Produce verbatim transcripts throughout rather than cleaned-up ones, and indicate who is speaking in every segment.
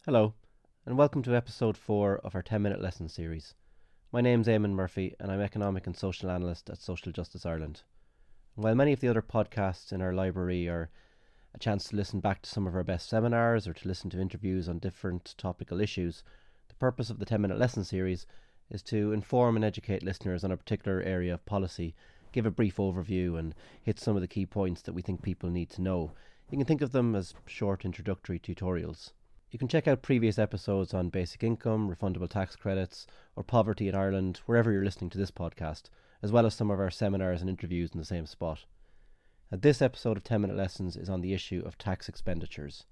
Speaker 1: Hello, and welcome to episode four of our ten minute lesson series. My name's Eamon Murphy, and I'm Economic and Social Analyst at Social Justice Ireland. And while many of the other podcasts in our library are a chance to listen back to some of our best seminars or to listen to interviews on different topical issues, the purpose of the ten minute lesson series is to inform and educate listeners on a particular area of policy, give a brief overview, and hit some of the key points that we think people need to know. You can think of them as short introductory tutorials. You can check out previous episodes on basic income, refundable tax credits, or poverty in Ireland, wherever you're listening to this podcast, as well as some of our seminars and interviews in the same spot. And this episode of ten minute Lessons is on the issue of tax expenditures.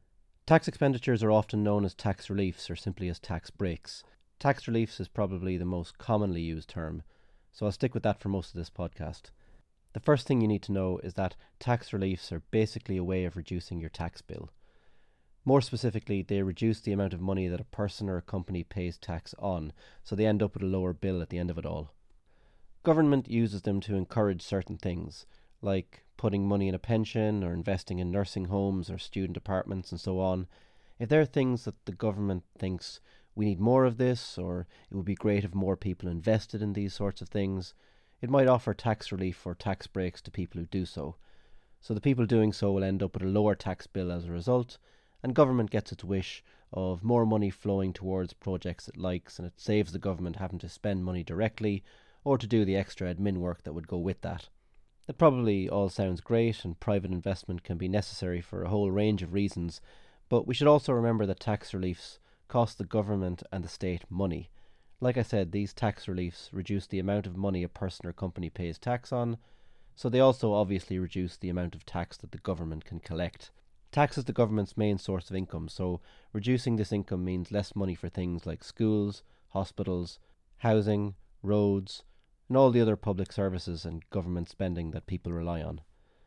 Speaker 1: Tax expenditures are often known as tax reliefs or simply as tax breaks. Tax reliefs is probably the most commonly used term, so I'll stick with that for most of this podcast. The first thing you need to know is that tax reliefs are basically a way of reducing your tax bill. More specifically, they reduce the amount of money that a person or a company pays tax on, so they end up with a lower bill at the end of it all. Government uses them to encourage certain things, like putting money in a pension or investing in nursing homes or student apartments and so on. If there are things that the government thinks we need more of this, or it would be great if more people invested in these sorts of things, it might offer tax relief or tax breaks to people who do so. So the people doing so will end up with a lower tax bill as a result, and government gets its wish of more money flowing towards projects it likes, and it saves the government having to spend money directly or to do the extra admin work that would go with that. That probably all sounds great, and private investment can be necessary for a whole range of reasons, but we should also remember that tax reliefs cost the government and the state money. Like I said, these tax reliefs reduce the amount of money a person or company pays tax on, so they also obviously reduce the amount of tax that the government can collect. Tax is the government's main source of income, so reducing this income means less money for things like schools, hospitals, housing, roads, and all the other public services and government spending that people rely on.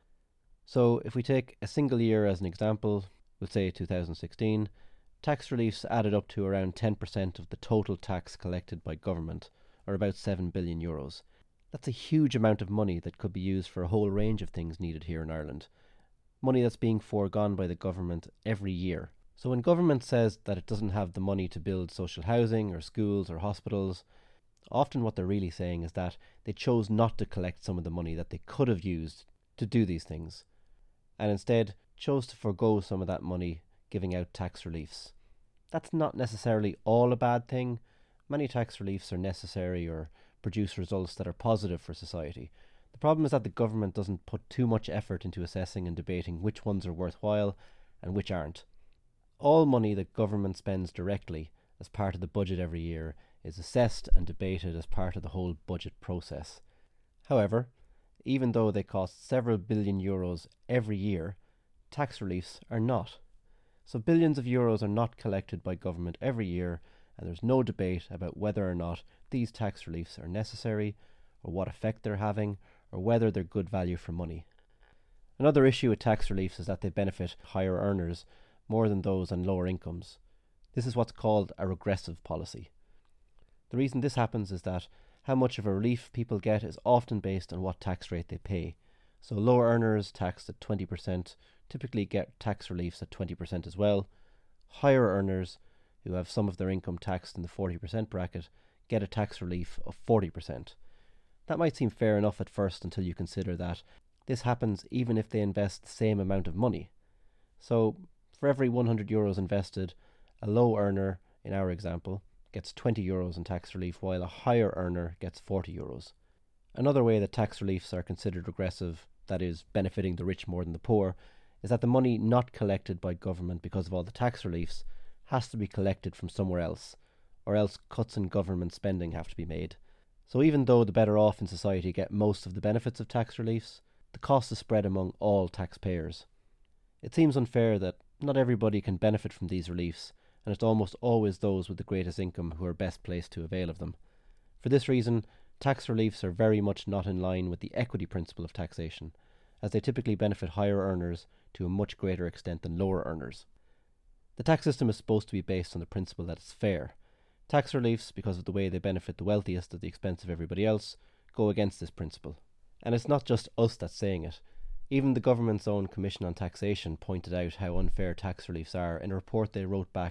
Speaker 1: So if we take a single year as an example, we'll say two thousand sixteen, tax reliefs added up to around ten percent of the total tax collected by government, or about seven billion euros. That's a huge amount of money that could be used for a whole range of things needed here in Ireland. Money that's being foregone by the government every year. So when government says that it doesn't have the money to build social housing or schools or hospitals, often what they're really saying is that they chose not to collect some of the money that they could have used to do these things, and instead chose to forego some of that money giving out tax reliefs. That's not necessarily all a bad thing. Many tax reliefs are necessary or produce results that are positive for society. The problem is that the government doesn't put too much effort into assessing and debating which ones are worthwhile and which aren't. All money that government spends directly as part of the budget every year is assessed and debated as part of the whole budget process. However, even though they cost several billion euros every year, tax reliefs are not. So billions of euros are not collected by government every year, and there's no debate about whether or not these tax reliefs are necessary, or what effect they're having, or whether they're good value for money. Another issue with tax reliefs is that they benefit higher earners more than those on lower incomes. This is what's called a regressive policy. The reason this happens is that how much of a relief people get is often based on what tax rate they pay. So lower earners taxed at twenty percent typically get tax reliefs at twenty percent as well. Higher earners, who have some of their income taxed in the forty percent bracket, get a tax relief of forty percent. That might seem fair enough at first until you consider that this happens even if they invest the same amount of money. So, for every one hundred euros invested, a low earner, in our example, gets twenty euros in tax relief, while a higher earner gets forty euros. Another way that tax reliefs are considered regressive, that is, benefiting the rich more than the poor, is that the money not collected by government because of all the tax reliefs has to be collected from somewhere else, or else cuts in government spending have to be made. So even though the better off in society get most of the benefits of tax reliefs, the cost is spread among all taxpayers. It seems unfair that not everybody can benefit from these reliefs, and it's almost always those with the greatest income who are best placed to avail of them. For this reason, tax reliefs are very much not in line with the equity principle of taxation, as they typically benefit higher earners to a much greater extent than lower earners. The tax system is supposed to be based on the principle that it's fair. Tax reliefs, because of the way they benefit the wealthiest at the expense of everybody else, go against this principle. And it's not just us that's saying it. Even the government's own Commission on Taxation pointed out how unfair tax reliefs are in a report they wrote back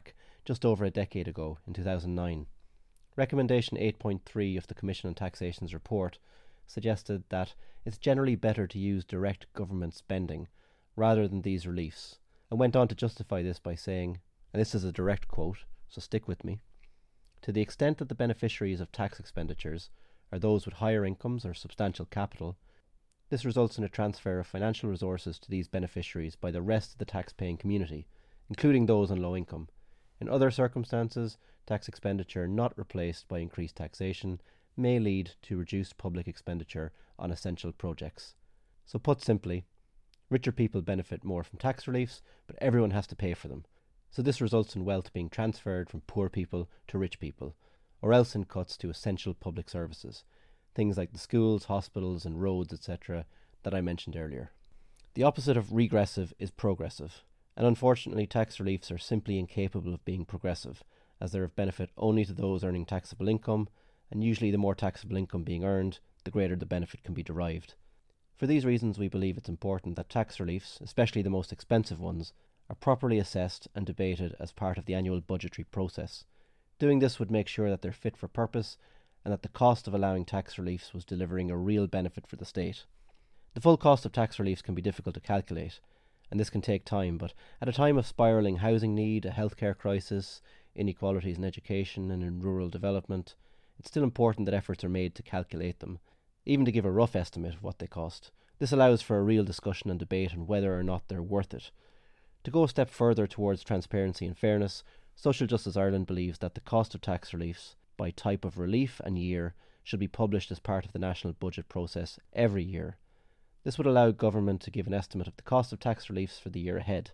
Speaker 1: just over a decade ago, in two thousand nine. Recommendation eight point three of the Commission on Taxation's report suggested that it's generally better to use direct government spending rather than these reliefs, and went on to justify this by saying, and this is a direct quote, so stick with me, "To the extent that the beneficiaries of tax expenditures are those with higher incomes or substantial capital, this results in a transfer of financial resources to these beneficiaries by the rest of the tax-paying community, including those on low income. In other circumstances, tax expenditure not replaced by increased taxation may lead to reduced public expenditure on essential projects." So put simply, richer people benefit more from tax reliefs, but everyone has to pay for them. So this results in wealth being transferred from poor people to rich people, or else in cuts to essential public services, things like the schools, hospitals and roads, et cetera that I mentioned earlier. The opposite of regressive is progressive, and unfortunately tax reliefs are simply incapable of being progressive, as they're of benefit only to those earning taxable income, and usually the more taxable income being earned, the greater the benefit can be derived. For these reasons, we believe it's important that tax reliefs, especially the most expensive ones, are properly assessed and debated as part of the annual budgetary process. Doing this would make sure that they're fit for purpose and that the cost of allowing tax reliefs was delivering a real benefit for the state. The full cost of tax reliefs can be difficult to calculate, and this can take time, but at a time of spiralling housing need, a healthcare crisis, inequalities in education and in rural development, it's still important that efforts are made to calculate them, even to give a rough estimate of what they cost. This allows for a real discussion and debate on whether or not they're worth it. To go a step further towards transparency and fairness, Social Justice Ireland believes that the cost of tax reliefs, by type of relief and year, should be published as part of the national budget process every year. This would allow government to give an estimate of the cost of tax reliefs for the year ahead.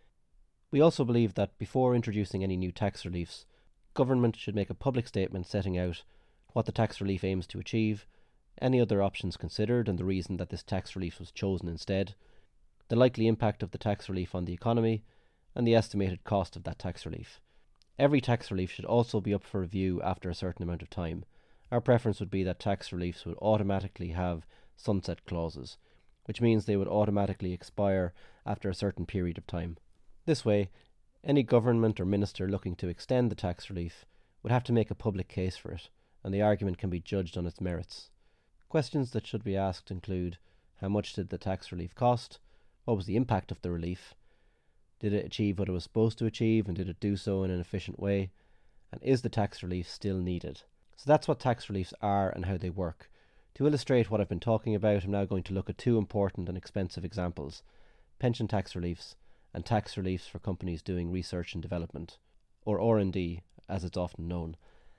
Speaker 1: We also believe that before introducing any new tax reliefs, government should make a public statement setting out what the tax relief aims to achieve, any other options considered and the reason that this tax relief was chosen instead, the likely impact of the tax relief on the economy, and the estimated cost of that tax relief. Every tax relief should also be up for review after a certain amount of time. Our preference would be that tax reliefs would automatically have sunset clauses, which means they would automatically expire after a certain period of time. This way, any government or minister looking to extend the tax relief would have to make a public case for it, and the argument can be judged on its merits. Questions that should be asked include: how much did the tax relief cost? What was the impact of the relief? Did it achieve what it was supposed to achieve, and did it do so in an efficient way? And is the tax relief still needed? So that's what tax reliefs are and how they work. To illustrate what I've been talking about, I'm now going to look at two important and expensive examples: pension tax reliefs and tax reliefs for companies doing research and development, or R and D as it's often known.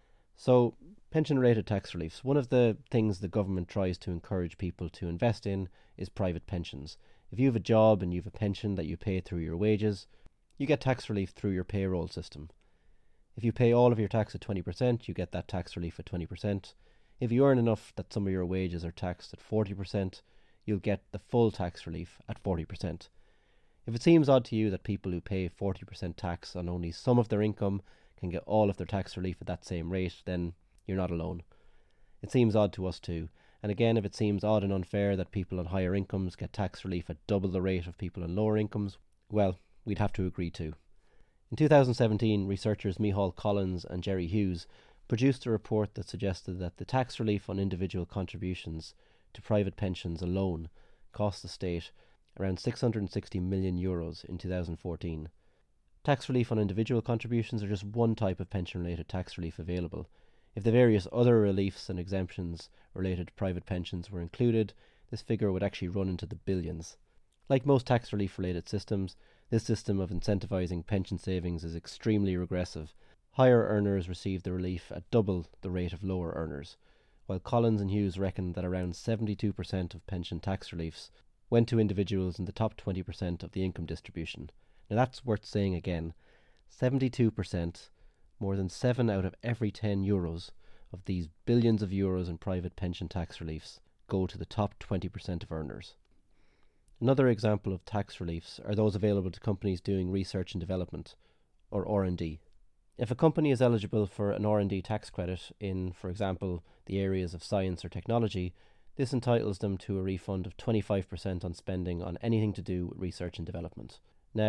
Speaker 1: So, pension-related tax reliefs. One of the things the government tries to encourage people to invest in is private pensions. If you have a job and you have a pension that you pay through your wages, you get tax relief through your payroll system. If you pay all of your tax at twenty percent, you get that tax relief at twenty percent. If you earn enough that some of your wages are taxed at forty percent, you'll get the full tax relief at forty percent. If it seems odd to you that people who pay forty percent tax on only some of their income can get all of their tax relief at that same rate, then you're not alone. It seems odd to us too. And again, if it seems odd and unfair that people on higher incomes get tax relief at double the rate of people on lower incomes, well, we'd have to agree too. In two thousand seventeen, researchers Micheál Collins and Jerry Hughes produced a report that suggested that the tax relief on individual contributions to private pensions alone cost the state around six hundred sixty million euros in two thousand fourteen. Tax relief on individual contributions are just one type of pension-related tax relief available. If the various other reliefs and exemptions related to private pensions were included, this figure would actually run into the billions. Like most tax relief-related systems, this system of incentivising pension savings is extremely regressive. Higher earners receive the relief at double the rate of lower earners, while Collins and Hughes reckon that around seventy-two percent of pension tax reliefs went to individuals in the top twenty percent of the income distribution. Now that's worth saying again. seventy-two percent, more than seven out of every ten euros of these billions of euros in private pension tax reliefs go to the top twenty percent of earners. Another example of tax reliefs are those available to companies doing research and development, or R and D. If a company is eligible for an R and D tax credit in, for example, the areas of science or technology, this entitles them to a refund of twenty-five percent on spending on anything to do with research and development. Now,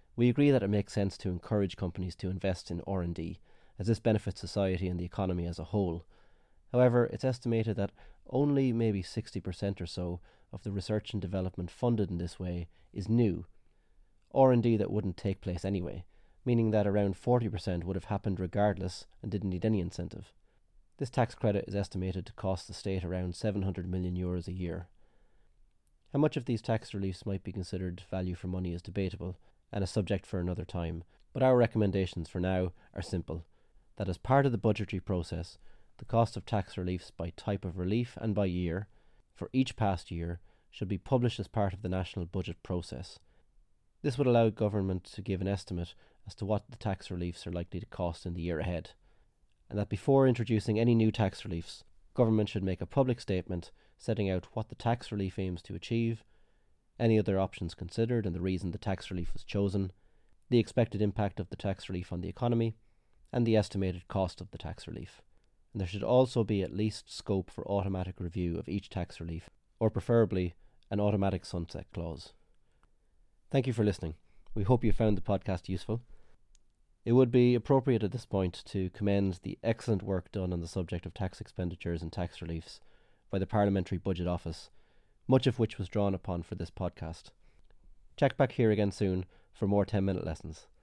Speaker 1: We agree that it makes sense to encourage companies to invest in R and D, as this benefits society and the economy as a whole. However, it's estimated that only maybe sixty percent or so of the research and development funded in this way is new, R and D that wouldn't take place anyway, meaning that around forty percent would have happened regardless and didn't need any incentive. This tax credit is estimated to cost the state around seven hundred million euros a year. How much of these tax reliefs might be considered value for money is debatable and a subject for another time, but our recommendations for now are simple: that as part of the budgetary process, the cost of tax reliefs by type of relief and by year, for each past year, should be published as part of the national budget process. This would allow government to give an estimate as to what the tax reliefs are likely to cost in the year ahead, and that before introducing any new tax reliefs, government should make a public statement setting out what the tax relief aims to achieve, any other options considered and the reason the tax relief was chosen, the expected impact of the tax relief on the economy, and the estimated cost of the tax relief. And there should also be at least scope for automatic review of each tax relief, or preferably an automatic sunset clause. Thank you for listening. We hope you found the podcast useful. It would be appropriate at this point to commend the excellent work done on the subject of tax expenditures and tax reliefs by the Parliamentary Budget Office, much of which was drawn upon for this podcast. Check back here again soon for more ten minute lessons.